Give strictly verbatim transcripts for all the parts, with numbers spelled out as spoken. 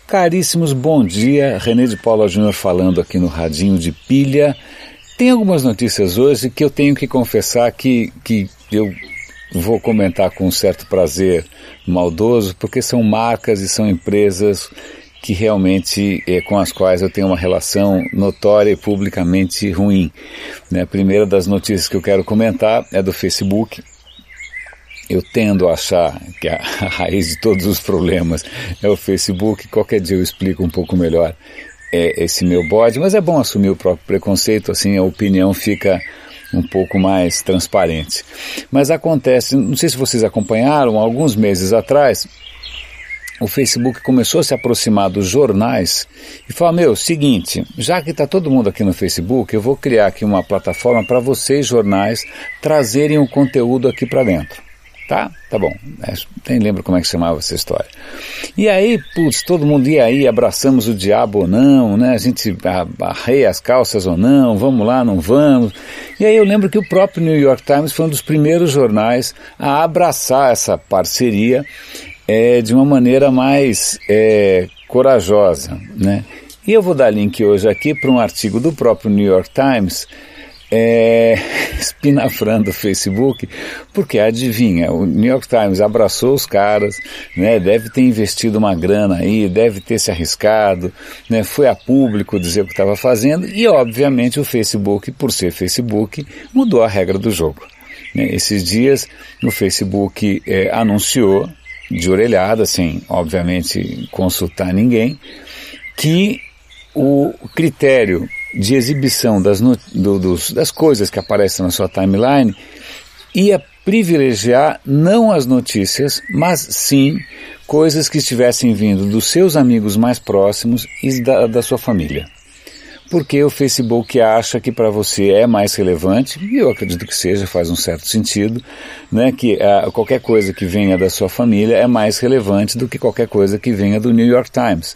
Caríssimos, bom dia, René de Paula Júnior falando aqui no Radinho de Pilha. Tem algumas notícias hoje que eu tenho que confessar que, que eu vou comentar com um certo prazer maldoso, porque são marcas e são empresas que realmente, é, com as quais eu tenho uma relação notória e publicamente ruim. Né? A primeira das notícias que eu quero comentar é do Facebook. Eu tendo a achar que a raiz de todos os problemas é o Facebook. Qualquer dia eu explico um pouco melhor é, esse meu bode, mas é bom assumir o próprio preconceito, assim a opinião fica um pouco mais transparente. Mas acontece, não sei se vocês acompanharam, alguns meses atrás, o Facebook começou a se aproximar dos jornais e falou, meu, seguinte, já que está todo mundo aqui no Facebook, eu vou criar aqui uma plataforma para vocês, jornais, trazerem o conteúdo aqui para dentro. Tá? Tá bom. É, nem lembro como é que chamava essa história. E aí, putz, todo mundo ia aí, abraçamos o diabo ou não, né? A gente arreia as calças ou não, vamos lá, não vamos. E aí eu lembro que o próprio New York Times foi um dos primeiros jornais a abraçar essa parceria é, de uma maneira mais é, corajosa, né? E eu vou dar link hoje aqui para um artigo do próprio New York Times É, espinafrando o Facebook, porque adivinha, o New York Times abraçou os caras, né, deve ter investido uma grana aí, deve ter se arriscado, né, foi a público dizer o que estava fazendo e obviamente o Facebook, por ser Facebook, mudou a regra do jogo. Né, esses dias o Facebook é, anunciou de orelhada, sem obviamente consultar ninguém, que o critério de exibição das, no, do, dos, das coisas que aparecem na sua timeline ia privilegiar não as notícias, mas sim coisas que estivessem vindo dos seus amigos mais próximos e da, da sua família. Porque o Facebook acha que para você é mais relevante, e eu acredito que seja, faz um certo sentido, né, que ah, qualquer coisa que venha da sua família é mais relevante do que qualquer coisa que venha do New York Times.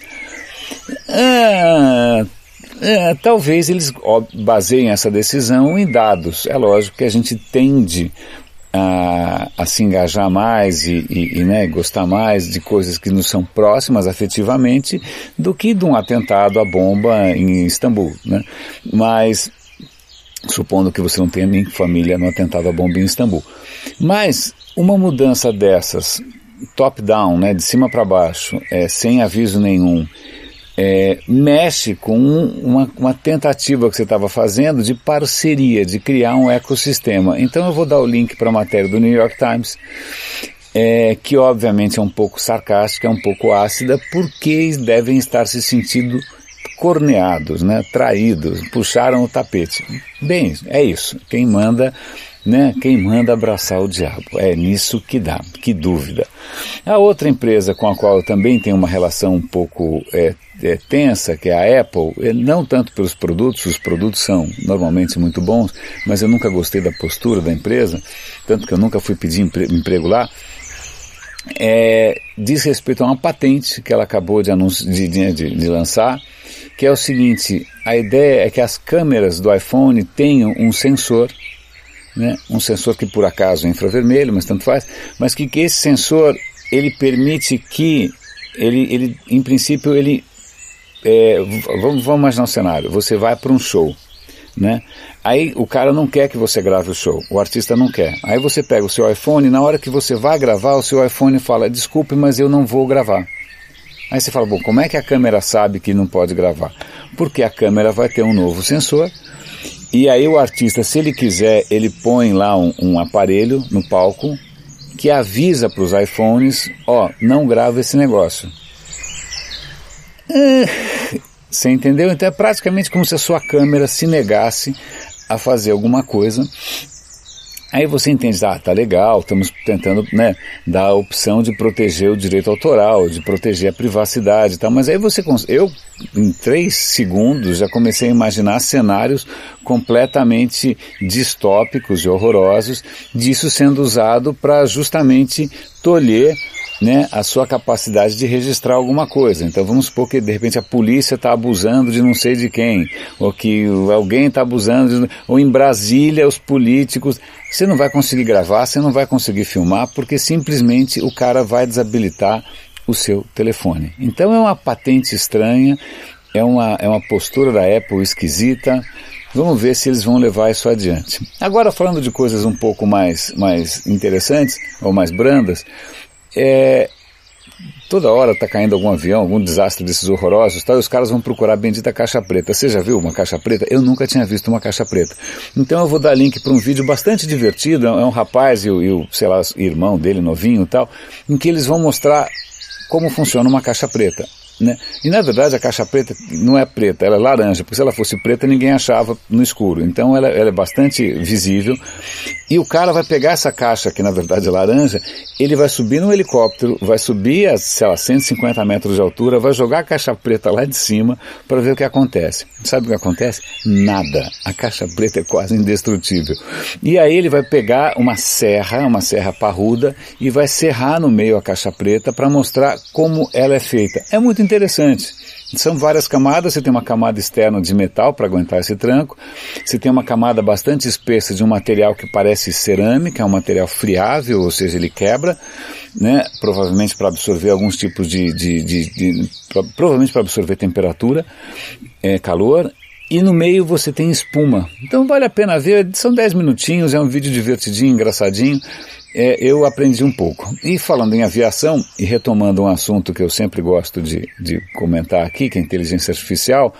Ah... É, talvez eles ó, baseiem essa decisão em dados. É lógico que a gente tende a, a se engajar mais e, e, e né, gostar mais de coisas que nos são próximas afetivamente do que de um atentado à bomba em Istambul, né? Mas, supondo que você não tenha nem família no atentado à bomba em Istambul. Mas uma mudança dessas, top-down, né, de cima para baixo, é, sem aviso nenhum, É, mexe com uma, uma tentativa que você estava fazendo de parceria, de criar um ecossistema. Então eu vou dar o link para a matéria do New York Times, é, que obviamente é um pouco sarcástica, é um pouco ácida, porque eles devem estar se sentindo corneados, né, traídos, puxaram o tapete. Bem, é isso, quem manda... Né? Quem manda abraçar o diabo, é nisso que dá, que dúvida. A outra empresa com a qual eu também tenho uma relação um pouco é, é, tensa, que é a Apple, não tanto pelos produtos, os produtos são normalmente muito bons, mas eu nunca gostei da postura da empresa, tanto que eu nunca fui pedir empre- emprego lá, é, diz respeito a uma patente que ela acabou de, anunci- de, de, de lançar, que é o seguinte, a ideia é que as câmeras do iPhone tenham um sensor, né, um sensor que por acaso é infravermelho, mas tanto faz, mas que, que esse sensor ele permite que ele, ele em princípio ele é, vamos, vamos imaginar um cenário, você vai para um show, né? Aí o cara não quer que você grave o show, o artista não quer, aí você pega o seu iPhone e na hora que você vai gravar, o seu iPhone fala, desculpe, mas eu não vou gravar. Aí você fala, bom, como é que a câmera sabe que não pode gravar? Porque a câmera vai ter um novo sensor. E aí o artista, se ele quiser, ele põe lá um, um aparelho no palco que avisa para os iPhones, ó, não grava esse negócio. Você entendeu? Então é praticamente como se a sua câmera se negasse a fazer alguma coisa. Aí você entende, ah, tá legal, estamos tentando, né, dar a opção de proteger o direito autoral, de proteger a privacidade e tal, mas aí você, eu, em três segundos, já comecei a imaginar cenários completamente distópicos e horrorosos, disso sendo usado para justamente tolher, né, a sua capacidade de registrar alguma coisa. Então vamos supor que de repente a polícia está abusando de não sei de quem, ou que alguém está abusando, de, ou em Brasília os políticos, você não vai conseguir gravar, você não vai conseguir filmar, porque simplesmente o cara vai desabilitar o seu telefone. Então é uma patente estranha, é uma, é uma postura da Apple esquisita. Vamos ver se eles vão levar isso adiante. Agora, falando de coisas um pouco mais, mais interessantes, ou mais brandas, é, toda hora está caindo algum avião, algum desastre desses horrorosos, tá, e os caras vão procurar a bendita caixa preta. Você já viu uma caixa preta? Eu nunca tinha visto uma caixa preta. Então eu vou dar link para um vídeo bastante divertido, é um rapaz e o, e o sei lá, irmão dele, novinho e tal, em que eles vão mostrar como funciona uma caixa preta. Né? E na verdade a caixa preta não é preta, ela é laranja, porque se ela fosse preta ninguém achava no escuro, então ela, ela é bastante visível, e o cara vai pegar essa caixa que na verdade é laranja, ele vai subir num helicóptero, vai subir a, sei lá, cento e cinquenta metros de altura, vai jogar a caixa preta lá de cima para ver o que acontece. Sabe o que acontece? Nada. A caixa preta é quase indestrutível. E aí ele vai pegar uma serra, uma serra parruda, e vai serrar no meio a caixa preta para mostrar como ela é feita. É muito interessante. São várias camadas, você tem uma camada externa de metal para aguentar esse tranco, você tem uma camada bastante espessa de um material que parece cerâmica, é um material friável, ou seja, ele quebra, né, provavelmente para absorver alguns tipos de, de, de, de pra, provavelmente para absorver temperatura, é, calor, e no meio você tem espuma. Então vale a pena ver, são dez minutinhos, é um vídeo divertidinho, engraçadinho. É, eu aprendi um pouco. E falando em aviação, e retomando um assunto que eu sempre gosto de, de comentar aqui, que é a inteligência artificial,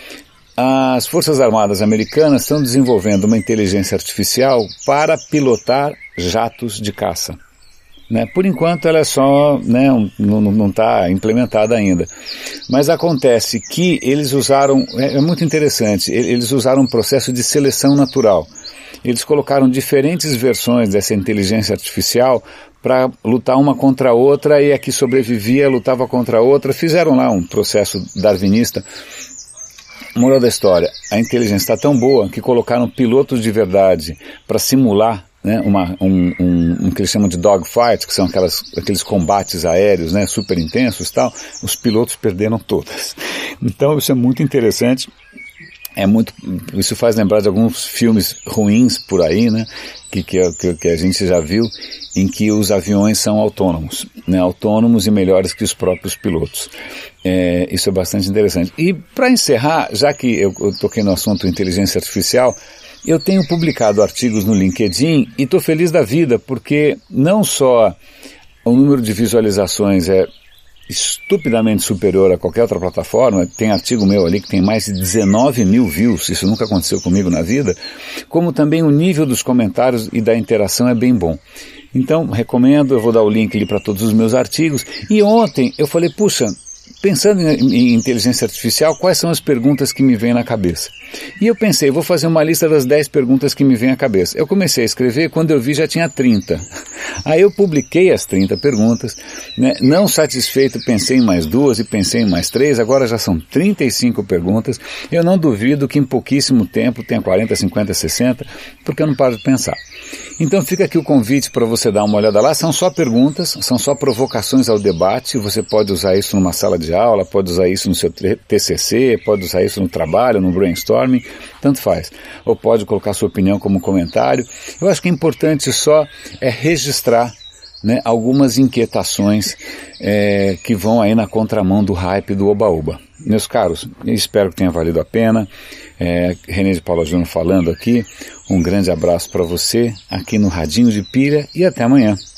as Forças Armadas Americanas estão desenvolvendo uma inteligência artificial para pilotar jatos de caça. Né? Por enquanto ela é só, né, não está implementada ainda. Mas acontece que eles usaram, é, é muito interessante, eles usaram um processo de seleção natural. Eles colocaram diferentes versões dessa inteligência artificial para lutar uma contra a outra, e a que sobrevivia lutava contra a outra. Fizeram lá um processo darwinista. Moral da história, a inteligência está tão boa que colocaram pilotos de verdade para simular, né, uma, um, um, um que eles chamam de dogfight, que são aquelas, aqueles combates aéreos, né, super intensos e tal. Os pilotos perderam todas. Então isso é muito interessante. É muito, isso faz lembrar de alguns filmes ruins por aí, né, que, que, que a gente já viu, em que os aviões são autônomos, né, autônomos e melhores que os próprios pilotos. É, isso é bastante interessante. E para encerrar, já que eu, eu toquei no assunto inteligência artificial, eu tenho publicado artigos no LinkedIn e estou feliz da vida, porque não só o número de visualizações é estupidamente superior a qualquer outra plataforma, tem artigo meu ali que tem mais de dezenove mil views, isso nunca aconteceu comigo na vida, como também o nível dos comentários e da interação é bem bom. Então, recomendo, eu vou dar o link ali para todos os meus artigos. E ontem eu falei, puxa, pensando em, em inteligência artificial, quais são as perguntas que me vêm na cabeça? E eu pensei, vou fazer uma lista das dez perguntas que me vêm à cabeça. Eu comecei a escrever, quando eu vi já tinha trinta. Aí eu publiquei as trinta perguntas, né? Não satisfeito, pensei em mais duas e pensei em mais três, agora já são trinta e cinco perguntas. Eu não duvido que em pouquíssimo tempo tenha quarenta, cinquenta, sessenta, porque eu não paro de pensar. Então fica aqui o convite para você dar uma olhada lá, são só perguntas, são só provocações ao debate, você pode usar isso numa sala de aula, pode usar isso no seu T C C, pode usar isso no trabalho, no brainstorming, tanto faz. Ou pode colocar sua opinião como comentário. Eu acho que é importante só é registrar, né, algumas inquietações é, que vão aí na contramão do hype do oba-oba. Meus caros, espero que tenha valido a pena. É, René de Paula Júnior falando aqui. Um grande abraço para você aqui no Radinho de Pilha e até amanhã.